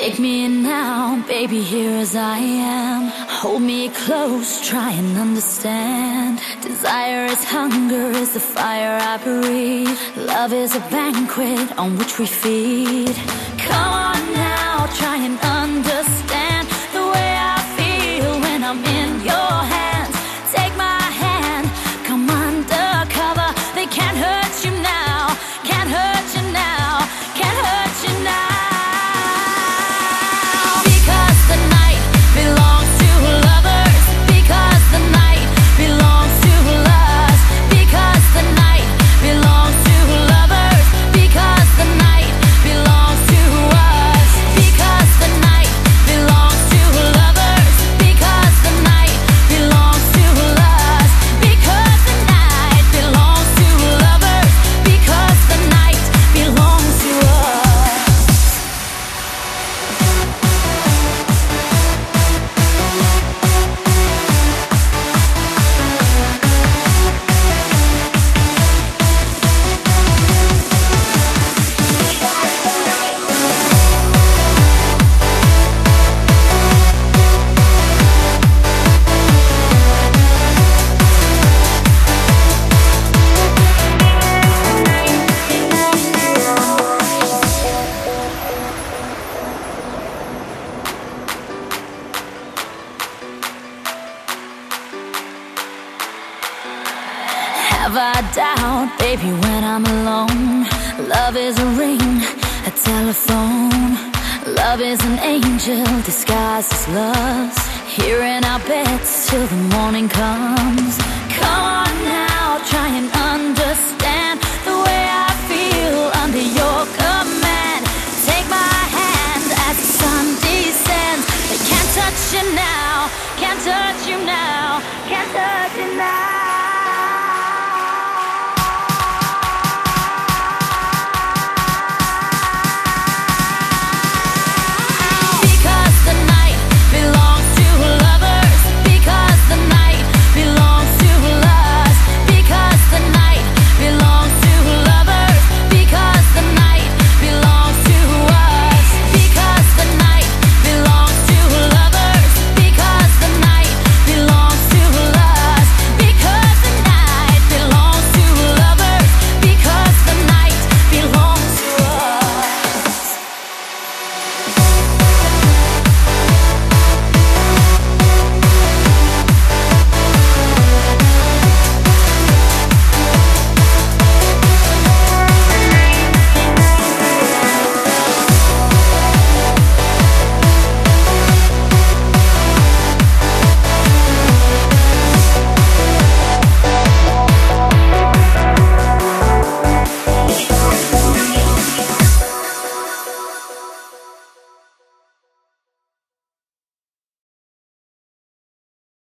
Take me in now, baby, here as I am. Hold me close, try and understand. Desire is hunger, is the fire I breathe. Love is a banquet on which we feed. Come on now, try and understand the way I feel when I'm in your hands. Take my hand, come undercover. They can't hurt you now, can't hurt you now, can't hurt you now. Have I doubt, baby, when I'm alone? Love is a ring, a telephone. Love is an angel disguised as lust, here in our beds till the morning comes.